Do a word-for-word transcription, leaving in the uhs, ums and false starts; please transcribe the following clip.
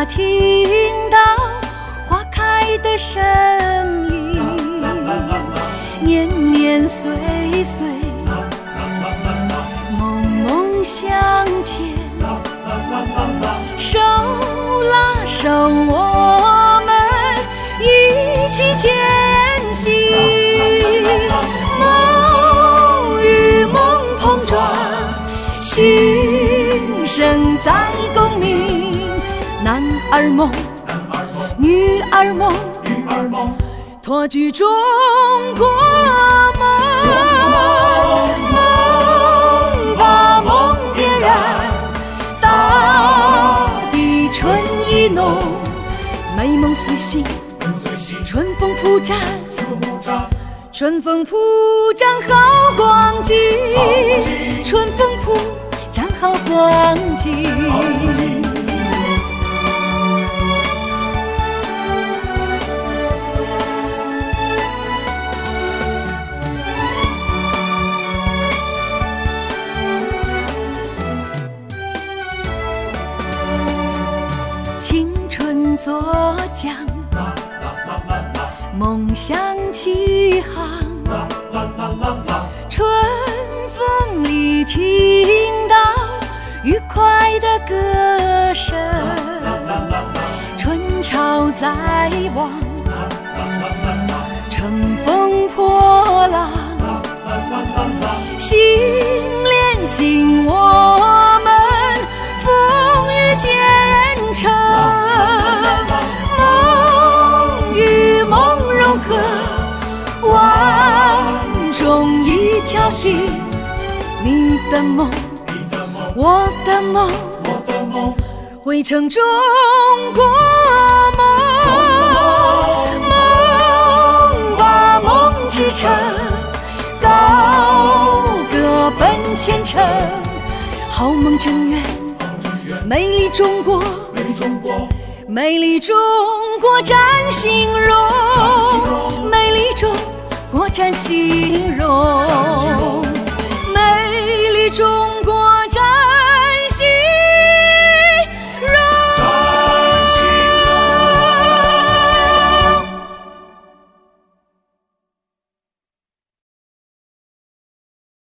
听到花开的声音，年年岁岁，梦梦向前，手拉手，我们一起前行。梦与梦碰撞，心声在共鸣。男儿梦，女儿梦，托举中国梦。梦把梦点燃，大地春意浓。美梦随行，春风铺展，春风铺展好光景，春风铺展好光景。青春作桨，梦想起航，春风里听到愉快的歌声，春潮在望，乘风破浪，心连心，我们风雨兼程。梦与梦融合，万中一条心。你的梦，我的梦，汇成中国梦。梦把梦织成，高歌奔前程。好梦正圆，美丽中国，美丽中国展欣容，美丽中国展欣容，美丽中